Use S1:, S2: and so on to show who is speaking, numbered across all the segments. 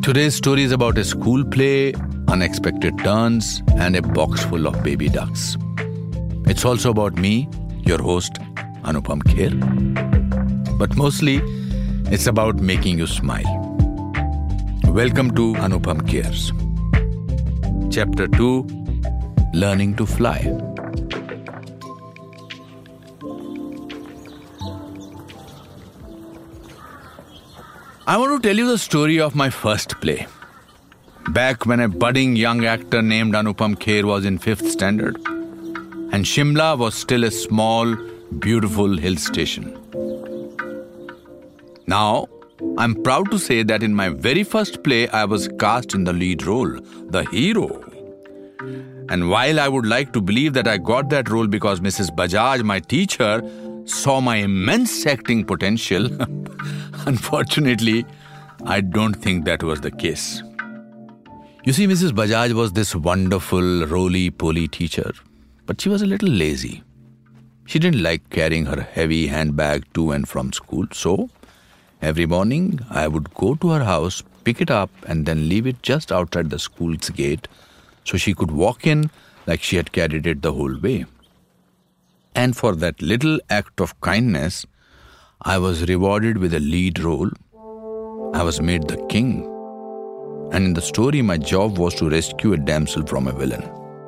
S1: Today's story is about a school play, unexpected turns, and a box full of baby ducks. It's also about me, your host, Anupam Kher. But mostly, it's about making you smile. Welcome to Anupam Cares. Chapter 2, Learning to Fly. I want to tell you the story of my first play. Back when a budding young actor named Anupam Kher was in 5th standard, and Shimla was still a small, beautiful hill station. Now, I'm proud to say that in my very first play, I was cast in the lead role, the hero. And while I would like to believe that I got that role because Mrs. Bajaj, my teacher, saw my immense acting potential, unfortunately, I don't think that was the case. You see, Mrs. Bajaj was this wonderful, roly-poly teacher, but she was a little lazy. She didn't like carrying her heavy handbag to and from school, so every morning I would go to her house, pick it up, and then leave it just outside the school's gate so she could walk in like she had carried it the whole way. And for that little act of kindness, I was rewarded with a lead role. I was made the king. And in the story, my job was to rescue a damsel from a villain.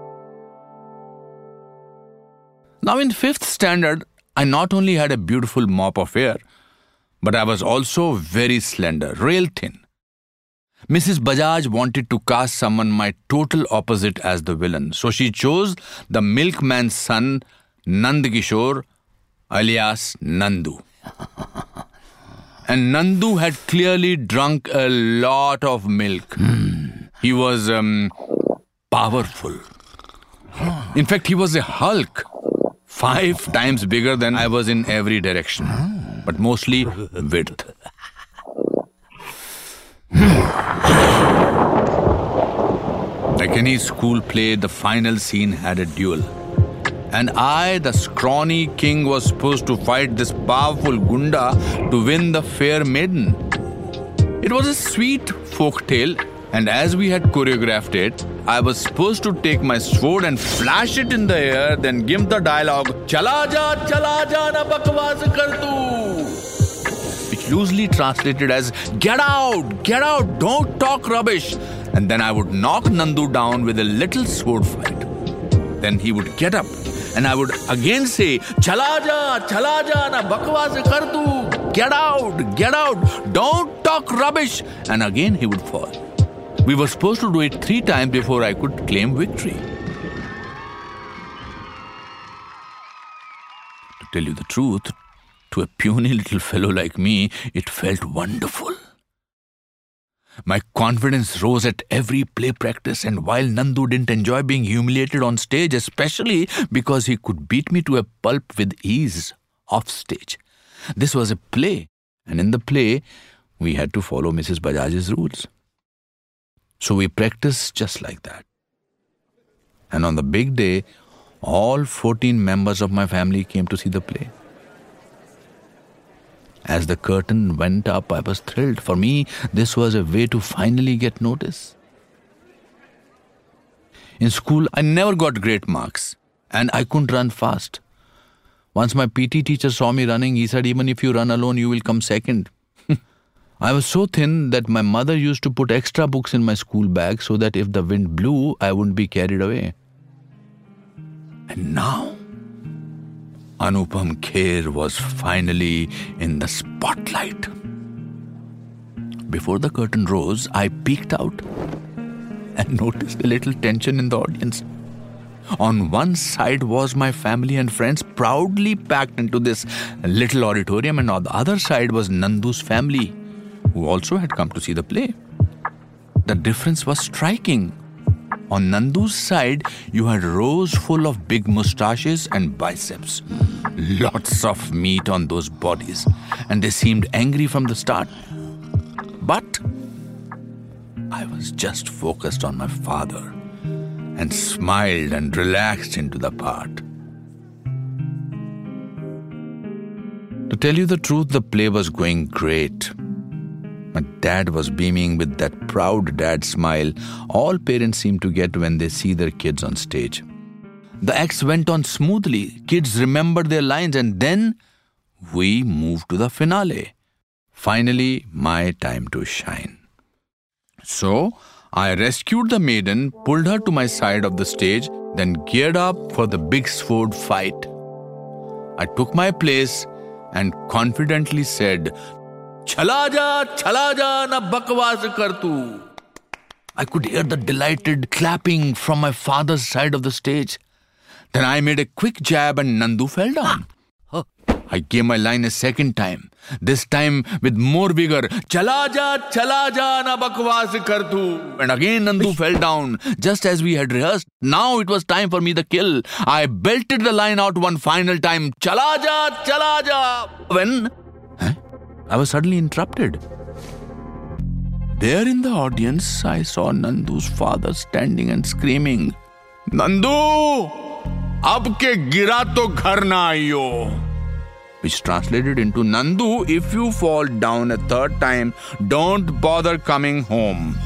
S1: Now in 5th standard, I not only had a beautiful mop of hair, but I was also very slender, real thin. Mrs. Bajaj wanted to cast someone my total opposite as the villain. So she chose the milkman's son, Nand Kishore, alias Nandu. And Nandu had clearly drunk a lot of milk. He was powerful. In fact, he was a Hulk. 5 times bigger than I was in every direction. But mostly width. Like any school play, the final scene had a duel. And I, the scrawny king, was supposed to fight this powerful Gunda to win the fair maiden. It was a sweet folk tale, and as we had choreographed it, I was supposed to take my sword and flash it in the air, then give the dialogue, Chala ja na bakwas kar tu. Which loosely translated as, get out, don't talk rubbish. And then I would knock Nandu down with a little sword fight. Then he would get up. And I would again say, Chala ja na bakwas kar tu. Get out, don't talk rubbish. And again he would fall. We were supposed to do it 3 times before I could claim victory. To tell you the truth, to a puny little fellow like me, it felt wonderful. My confidence rose at every play practice, and while Nandu didn't enjoy being humiliated on stage, especially because he could beat me to a pulp with ease off stage, this was a play, and in the play, we had to follow Mrs. Bajaj's rules. So we practiced just like that. And on the big day, all 14 members of my family came to see the play. As the curtain went up, I was thrilled. For me, this was a way to finally get notice. In school, I never got great marks, and I couldn't run fast. Once my PT teacher saw me running, he said, even if you run alone, you will come second. I was so thin that my mother used to put extra books in my school bag so that if the wind blew, I wouldn't be carried away. And now, Anupam Kher was finally in the spotlight. Before the curtain rose, I peeked out and noticed a little tension in the audience. On one side was my family and friends proudly packed into this little auditorium, and on the other side was Nandu's family, who also had come to see the play. The difference was striking. On Nandu's side, you had rows full of big moustaches and biceps. Lots of meat on those bodies, and they seemed angry from the start. But I was just focused on my father and smiled and relaxed into the part. To tell you the truth, the play was going great. My dad was beaming with that proud dad smile all parents seem to get when they see their kids on stage. The acts went on smoothly. Kids remembered their lines, and then we moved to the finale. Finally, my time to shine. So, I rescued the maiden, pulled her to my side of the stage, then geared up for the big sword fight. I took my place and confidently said, "Chala ja, na bakwas kar tu." I could hear the delighted clapping from my father's side of the stage. Then I made a quick jab and Nandu fell down. I gave my line a second time, this time with more vigor. "Chala ja, na bakwas kar tu." And again Nandu fell down, just as we had rehearsed. Now it was time for me to kill. I belted the line out one final time. "Chala ja." When I was suddenly interrupted. There in the audience, I saw Nandu's father standing and screaming, "Nandu, ab ke gira to ghar na aiyo." Which translated into, "Nandu, if you fall down a third time, don't bother coming home."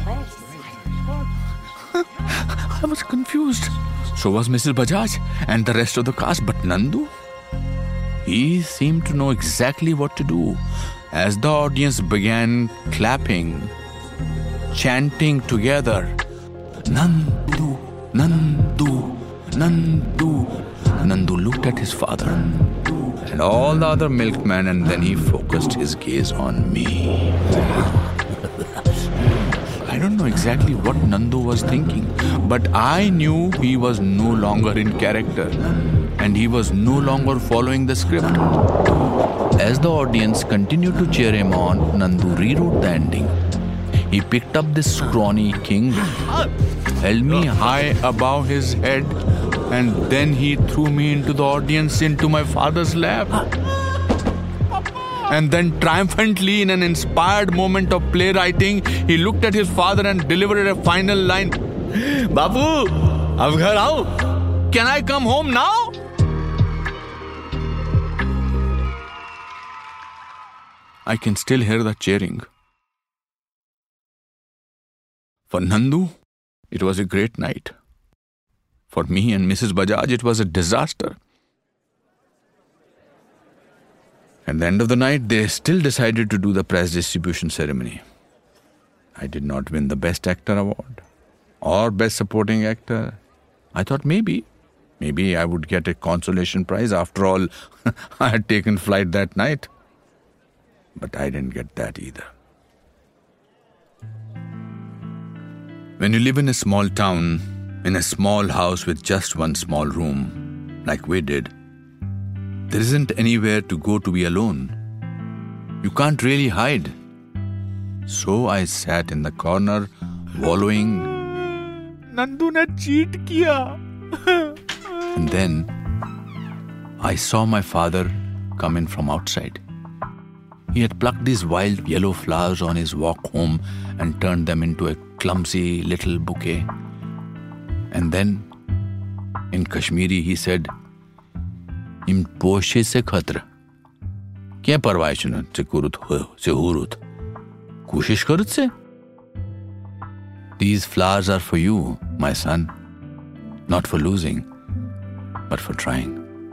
S1: I was confused. So was Mrs. Bajaj and the rest of the cast. But Nandu? He seemed to know exactly what to do. As the audience began clapping, chanting together, "Nandu, Nandu, Nandu." Nandu looked at his father and all the other milkmen, and then he focused his gaze on me. I don't know exactly what Nandu was thinking, but I knew he was no longer in character and he was no longer following the script. As the audience continued to cheer him on, Nandu rewrote the ending. He picked up this scrawny king, held me high above his head, and then he threw me into the audience, into my father's lap. And then triumphantly, in an inspired moment of playwriting, he looked at his father and delivered a final line. "Babu, ab ghar aao? Can I come home now?" I can still hear the cheering. For Nandu, it was a great night. For me and Mrs. Bajaj, it was a disaster. At the end of the night, they still decided to do the prize distribution ceremony. I did not win the Best Actor award or Best Supporting Actor. I thought maybe I would get a consolation prize. After all, I had taken flight that night. But I didn't get that either. When you live in a small town, in a small house with just one small room, like we did, there isn't anywhere to go to be alone. You can't really hide. So I sat in the corner, wallowing. Nandu ne cheat kiya. And then I saw my father come in from outside. He had plucked these wild yellow flowers on his walk home and turned them into a clumsy little bouquet. And then, in Kashmiri, he said, "Im poshe se khatra. Kya parwai chuna se kurut se hurut. Kushish karut se. These flowers are for you, my son. Not for losing, but for trying."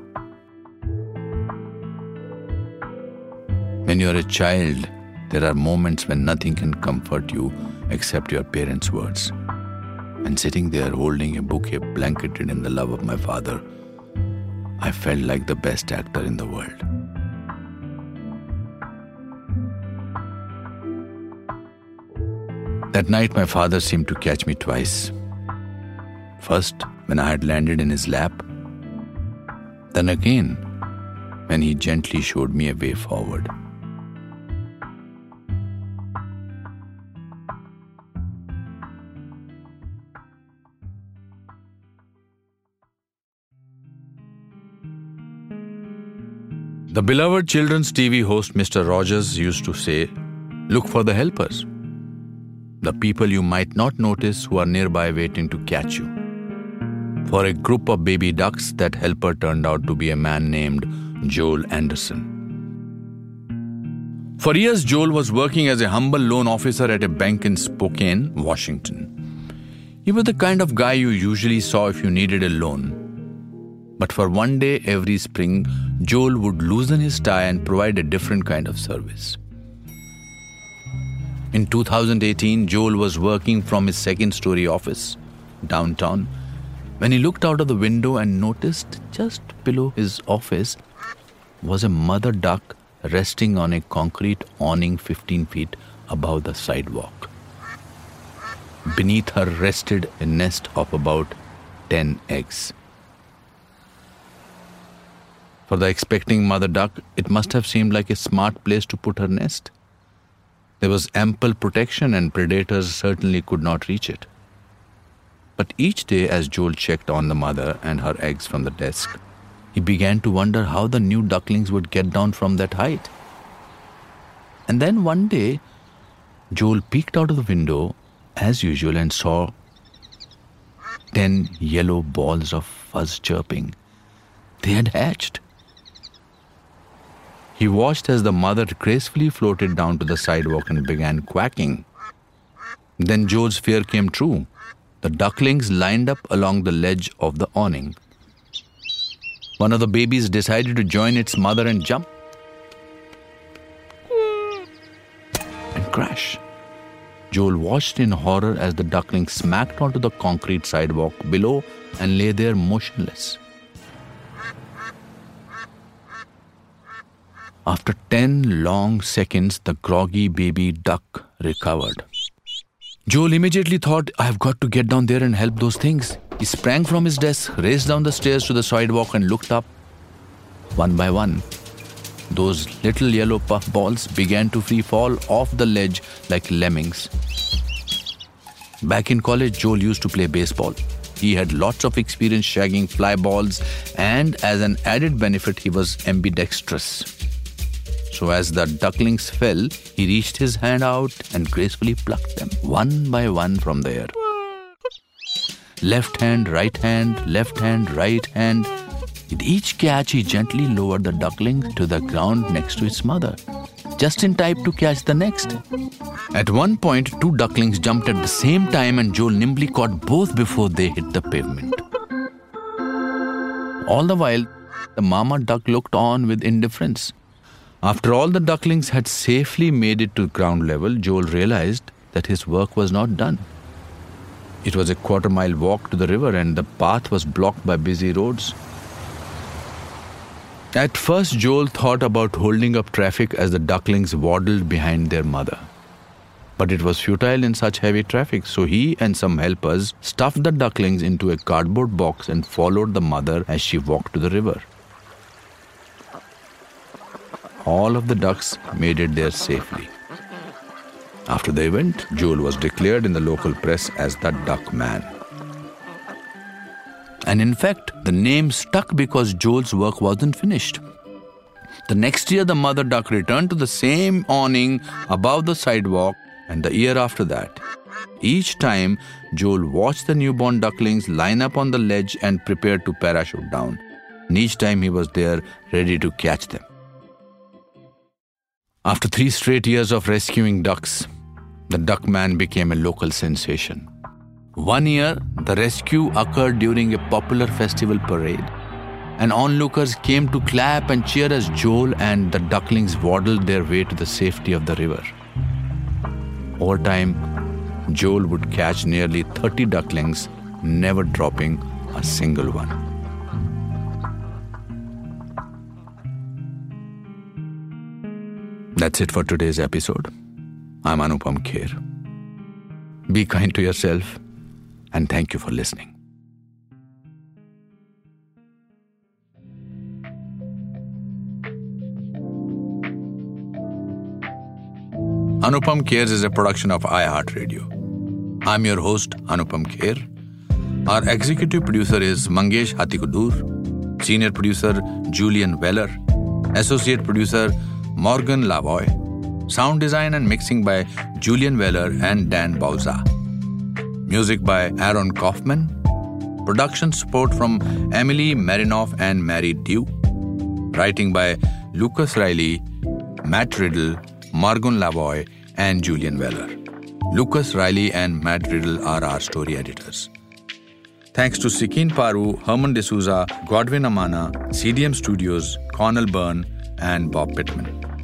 S1: When you are a child, there are moments when nothing can comfort you except your parents' words. And sitting there holding a bouquet blanketed in the love of my father, I felt like the best actor in the world. That night, my father seemed to catch me twice. First, when I had landed in his lap. Then again, when he gently showed me a way forward. The beloved children's TV host Mr. Rogers used to say, "Look for the helpers, the people you might not notice who are nearby waiting to catch you." For a group of baby ducks, that helper turned out to be a man named Joel Anderson. For years, Joel was working as a humble loan officer at a bank in Spokane, Washington. He was the kind of guy you usually saw if you needed a loan. But for one day every spring, Joel would loosen his tie and provide a different kind of service. In 2018, Joel was working from his second-story office downtown when he looked out of the window and noticed just below his office was a mother duck resting on a concrete awning 15 feet above the sidewalk. Beneath her rested a nest of about 10 eggs. For the expecting mother duck, it must have seemed like a smart place to put her nest. There was ample protection and predators certainly could not reach it. But each day as Joel checked on the mother and her eggs from the desk, he began to wonder how the new ducklings would get down from that height. And then one day, Joel peeked out of the window as usual and saw 10 yellow balls of fuzz chirping. They had hatched. He watched as the mother gracefully floated down to the sidewalk and began quacking. Then Joel's fear came true. The ducklings lined up along the ledge of the awning. One of the babies decided to join its mother and jump and crash. Joel watched in horror as the duckling smacked onto the concrete sidewalk below and lay there motionless. After 10 long seconds, the groggy baby duck recovered. Joel immediately thought, I have got to get down there and help those things. He sprang from his desk, raced down the stairs to the sidewalk and looked up. One by one, those little yellow puff balls began to free fall off the ledge like lemmings. Back in college, Joel used to play baseball. He had lots of experience shagging fly balls, and as an added benefit, he was ambidextrous. So as the ducklings fell, he reached his hand out and gracefully plucked them, one by one from the air. Left hand, right hand, left hand, right hand. With each catch, he gently lowered the duckling to the ground next to its mother, just in time to catch the next. At one point, 2 ducklings jumped at the same time and Joel nimbly caught both before they hit the pavement. All the while, the mama duck looked on with indifference. After all the ducklings had safely made it to ground level, Joel realized that his work was not done. It was a quarter-mile walk to the river and the path was blocked by busy roads. At first, Joel thought about holding up traffic as the ducklings waddled behind their mother. But it was futile in such heavy traffic, so he and some helpers stuffed the ducklings into a cardboard box and followed the mother as she walked to the river. All of the ducks made it there safely. After the event, Joel was declared in the local press as the Duck Man. And in fact, the name stuck because Joel's work wasn't finished. The next year, the mother duck returned to the same awning above the sidewalk, and the year after that. Each time, Joel watched the newborn ducklings line up on the ledge and prepare to parachute down. And each time he was there, ready to catch them. After 3 straight years of rescuing ducks, the Duck Man became a local sensation. One year, the rescue occurred during a popular festival parade, and onlookers came to clap and cheer as Joel and the ducklings waddled their way to the safety of the river. Over time, Joel would catch nearly 30 ducklings, never dropping a single one. That's it for today's episode. I'm Anupam Kher. Be kind to yourself, and thank you for listening. Anupam Kher is a production of iHeartRadio. I'm your host, Anupam Kher. Our executive producer is Mangesh Hatikudur, senior producer Julian Weller, associate producer Morgan Lavoy, sound design and mixing by Julian Weller and Dan Bauza. Music by Aaron Kaufman. Production support from Emily Marinoff and Mary Dew. Writing by Lucas Riley, Matt Riddle, Margon Lavoie, and Julian Weller. Lucas Riley and Matt Riddle are our story editors. Thanks to Sikeen Paru, Herman D'Souza, Godwin Amana, CDM Studios, Connell Byrne, and Bob Pittman.